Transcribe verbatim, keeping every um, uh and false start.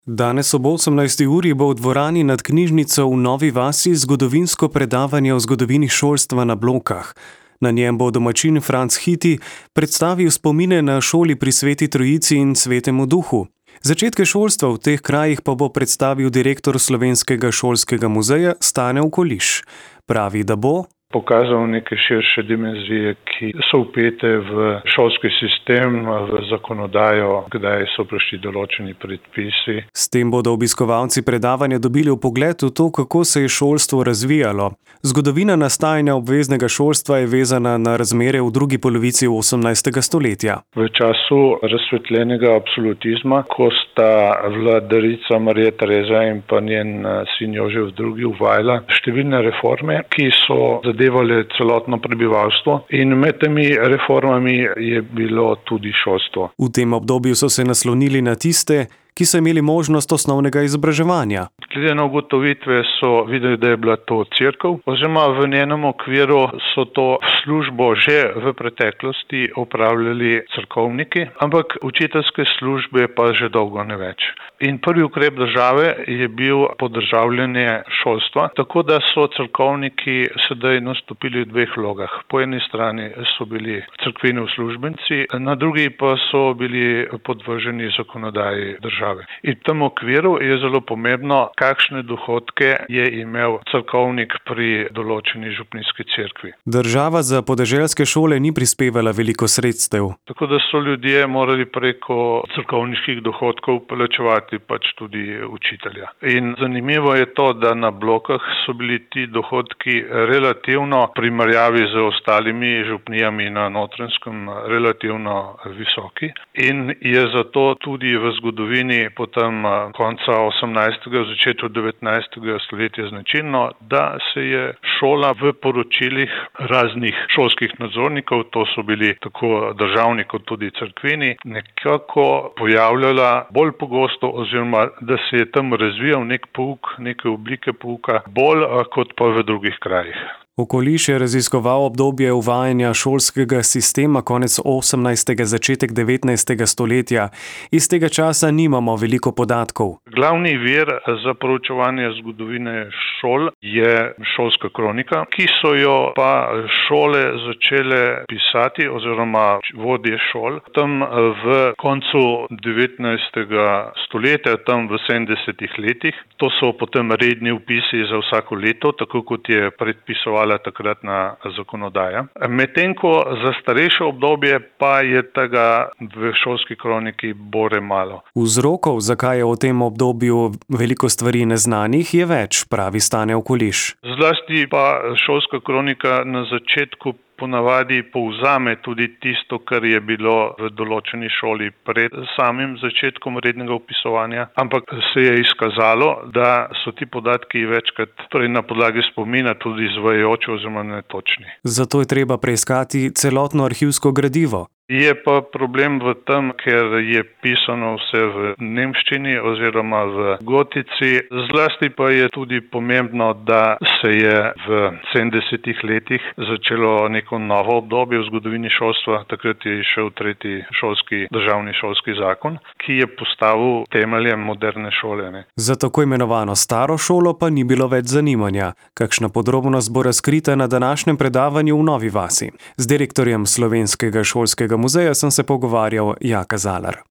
Danes ob osemnajsti uri bo v dvorani nad knjižnico v Novi vasi zgodovinsko predavanje o zgodovini šolstva na Blokah. Na njem bo domačin Franc Hiti predstavil spomine na šoli pri Sveti Trojici in Svetemu Duhu. Začetke šolstva v teh krajih pa bo predstavil direktor Slovenskega šolskega muzeja Stane Okoliš. Pravi, da bo pokazal neke širše dimenzije, ki so vpete v šolski sistem, v zakonodajo, kdaj so prišli določeni predpisi. S tem bodo obiskovalci predavanja dobili vpogled v to, kako se je šolstvo razvijalo. Zgodovina nastajanja obveznega šolstva je vezana na razmere v drugi polovici osemnajstega stoletja. V času razsvetljenega absolutizma, ko sta vladarica Marija Tereza in pa njen sin Jožef drugi uvajala številne reforme, ki so zadevale celotno prebivalstvo, in med temi reformami je bilo tudi šolstvo. V tem obdobju so se naslonili na tiste, ki so imeli možnost osnovnega izobraževanja. Glede na ugotovitve so videli, da je bila to cerkev, oziroma v njenem okviru so to službo že v preteklosti opravljali cerkovniki, ampak učiteljske službe pa že dolgo ne več. In prvi ukrep države je bil podržavljanje šolstva, tako da so cerkovniki sedaj nastopili v dveh vlogah. Po eni strani so bili cerkveni uslužbenci, na drugi pa so bili podvrženi zakonodaji države. In v tem okviru je zelo pomembno, kakšne dohodke je imel cerkovnik pri določeni župnijski cerkvi. Država za podeželske šole ni prispevala veliko sredstev. Tako da so ljudje morali preko cerkovniških dohodkov plačevati pač tudi učitelja. In zanimivo je to, da na Blokah so bili ti dohodki relativno v primerjavi z ostalimi župnijami na Notranjskem relativno visoki. In je zato tudi v zgodovini potem konca osemnajstega, začetku devetnajstega stoletja značilno, da se je šola v poročilih raznih šolskih nadzornikov, to so bili tako državni kot tudi cerkveni, nekako pojavljala bolj pogosto, oziroma da se je tam razvijal nek pouk, neke oblike pouka, bolj kot pa v drugih krajih. Okoliš je raziskoval obdobje uvajanja šolskega sistema konec osemnajstega, začetek devetnajstega stoletja. Iz tega časa nimamo veliko podatkov. Glavni vir za proučevanje zgodovine šol je šolska kronika, ki so jo pa šole začele pisati, oziroma vodje šol, tam v koncu devetnajstega stoletja, tam v sedemdesetih letih. To so potem redni vpisi za vsako leto, tako kot je predpisovala takratna zakonodaja. Medtem ko za starejše obdobje pa je tega v šolski kroniki bore malo. Vzrokov, zakaj je v tem obdobju veliko stvari neznanih, je več, pravi Stane Okoliš. Zlasti pa šolska kronika na začetku ponavadi povzame tudi tisto, kar je bilo v določeni šoli pred samim začetkom rednega vpisovanja, ampak se je izkazalo, da so ti podatki večkrat, torej na podlagi spomina, tudi zvajajoči oziroma netočni. Zato je treba preiskati celotno arhivsko gradivo. Je pa problem v tem, ker je pisano vse v nemščini oziroma v gotici. Zlasti pa je tudi pomembno, da se je v sedemdesetih letih začelo neko novo obdobje v zgodovini šolstva. Takrat je išel tretji šolski, državni šolski zakon, ki je postavil temelje moderne šole. Ne. Za tako imenovano staro šolo pa ni bilo več zanimanja. Kakšna podrobnost bo razkrita na današnjem predavanju v Novi vasi. Z direktorjem Slovenskega šolskega muzeja sem se pogovarjal Jaka Zalar.